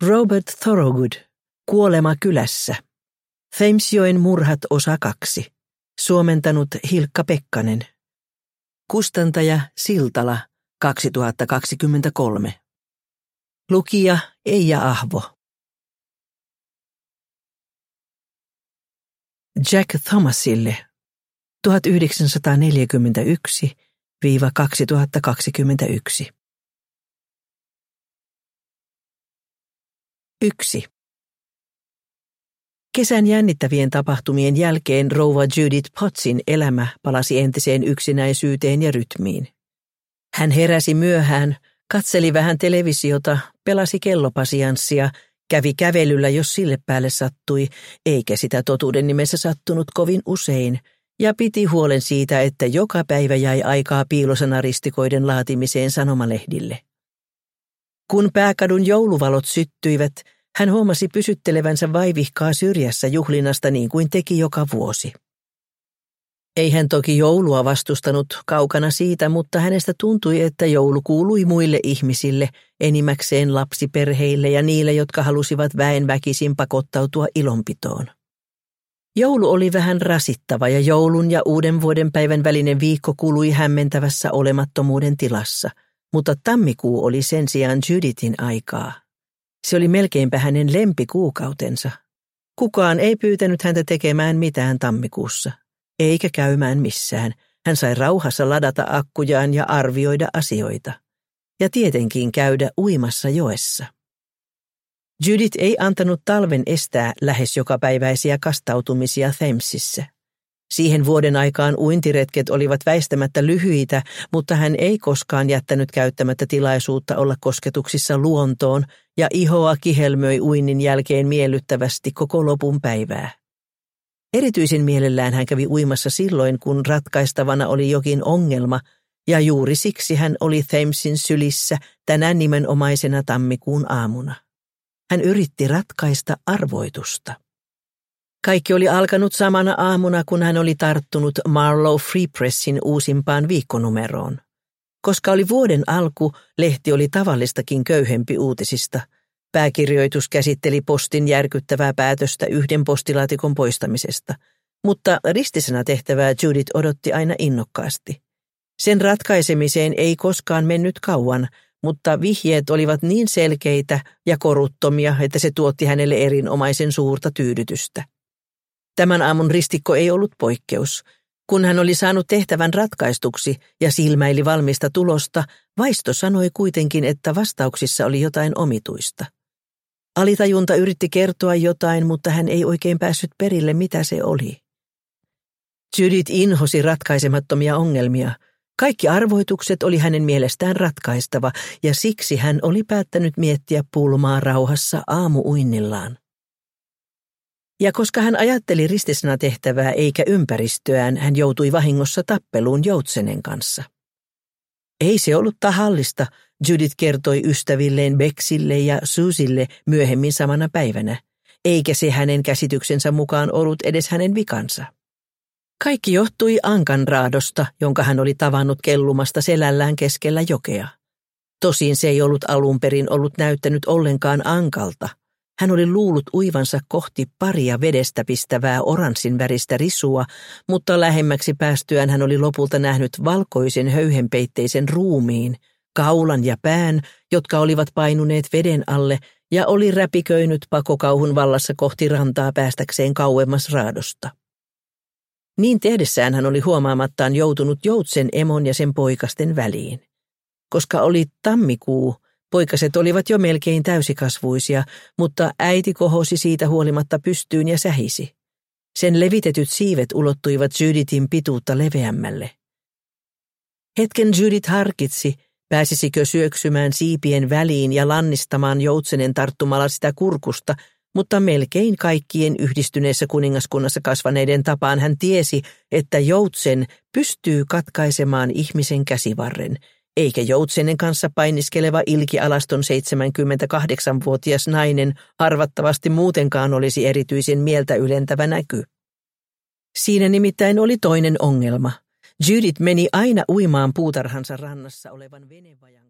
Robert Thorogood, Kuolema kylässä. Thamesjoen murhat osa 2. Suomentanut Hilkka Pekkanen. Kustantaja Siltala, 2023. Lukija Eija Ahvo. Jack Thomasille, 1941–2021. 1. Kesän jännittävien tapahtumien jälkeen rouva Judith Pottsin elämä palasi entiseen yksinäisyyteen ja rytmiin. Hän heräsi myöhään, katseli vähän televisiota, pelasi kellopasianssia, kävi kävelyllä, jos sille päälle sattui, eikä sitä totuuden nimessä sattunut kovin usein, ja piti huolen siitä, että joka päivä jäi aikaa piilosanaristikoiden laatimiseen sanomalehdille. Kun pääkadun jouluvalot syttyivät, hän huomasi pysyttelevänsä vaivihkaa syrjässä juhlinasta niin kuin teki joka vuosi. Ei hän toki joulua vastustanut kaukana siitä, mutta hänestä tuntui, että joulu kuului muille ihmisille, enimmäkseen lapsiperheille ja niille, jotka halusivat väen väkisin pakottautua ilonpitoon. Joulu oli vähän rasittava ja joulun ja uuden vuoden päivän välinen viikko kului hämmentävässä olemattomuuden tilassa, mutta tammikuu oli sen sijaan Judithin aikaa. Se oli melkeinpä hänen lempikuukautensa. Kukaan ei pyytänyt häntä tekemään mitään tammikuussa, eikä käymään missään. Hän sai rauhassa ladata akkujaan ja arvioida asioita. Ja tietenkin käydä uimassa joessa. Judith ei antanut talven estää lähes jokapäiväisiä kastautumisia Thamesissa. Siihen vuoden aikaan uintiretket olivat väistämättä lyhyitä, mutta hän ei koskaan jättänyt käyttämättä tilaisuutta olla kosketuksissa luontoon ja ihoa kihelmöi uinnin jälkeen miellyttävästi koko lopun päivää. Erityisen mielellään hän kävi uimassa silloin, kun ratkaistavana oli jokin ongelma, ja juuri siksi hän oli Thamesin sylissä tänä nimenomaisena tammikuun aamuna. Hän yritti ratkaista arvoitusta. Kaikki oli alkanut samana aamuna, kun hän oli tarttunut Marlow Free Pressin uusimpaan viikkonumeroon. Koska oli vuoden alku, lehti oli tavallistakin köyhempi uutisista. Pääkirjoitus käsitteli postin järkyttävää päätöstä yhden postilaatikon poistamisesta, mutta ristisena tehtävää Judith odotti aina innokkaasti. Sen ratkaisemiseen ei koskaan mennyt kauan, mutta vihjeet olivat niin selkeitä ja koruttomia, että se tuotti hänelle erinomaisen suurta tyydytystä. Tämän aamun ristikko ei ollut poikkeus. Kun hän oli saanut tehtävän ratkaistuksi ja silmäili valmista tulosta, vaisto sanoi kuitenkin, että vastauksissa oli jotain omituista. Alitajunta yritti kertoa jotain, mutta hän ei oikein päässyt perille, mitä se oli. Judith inhosi ratkaisemattomia ongelmia. Kaikki arvoitukset oli hänen mielestään ratkaistava, ja siksi hän oli päättänyt miettiä pulmaa rauhassa aamuuinnillaan. Ja koska hän ajatteli ristisena tehtävää eikä ympäristöään, hän joutui vahingossa tappeluun joutsenen kanssa. Ei se ollut tahallista, Judith kertoi ystävilleen Bexille ja Susille myöhemmin samana päivänä, eikä se hänen käsityksensä mukaan ollut edes hänen vikansa. Kaikki johtui ankanraadosta, jonka hän oli tavannut kellumasta selällään keskellä jokea. Tosin se ei alun perin ollut näyttänyt ollenkaan ankalta. Hän oli luullut uivansa kohti paria vedestä pistävää oranssin väristä risua, mutta lähemmäksi päästyään hän oli lopulta nähnyt valkoisen höyhenpeitteisen ruumiin, kaulan ja pään, jotka olivat painuneet veden alle, ja oli räpiköinyt pakokauhun vallassa kohti rantaa päästäkseen kauemmas raadosta. Niin tehdessään hän oli huomaamattaan joutunut joutsen emon ja sen poikasten väliin. Koska oli tammikuu, poikaset olivat jo melkein täysikasvuisia, mutta äiti kohosi siitä huolimatta pystyyn ja sähisi. Sen levitetyt siivet ulottuivat Judithin pituutta leveämmälle. Hetken Judith harkitsi, pääsisikö syöksymään siipien väliin ja lannistamaan joutsenen tarttumalla sitä kurkusta, mutta melkein kaikkien yhdistyneessä kuningaskunnassa kasvaneiden tapaan hän tiesi, että joutsen pystyy katkaisemaan ihmisen käsivarren, eikä joutsenen kanssa painiskeleva ilkialaston 78-vuotias nainen arvattavasti muutenkaan olisi erityisen mieltä ylentävä näky. Siinä nimittäin oli toinen ongelma. Judith meni aina uimaan puutarhansa rannassa olevan venevajan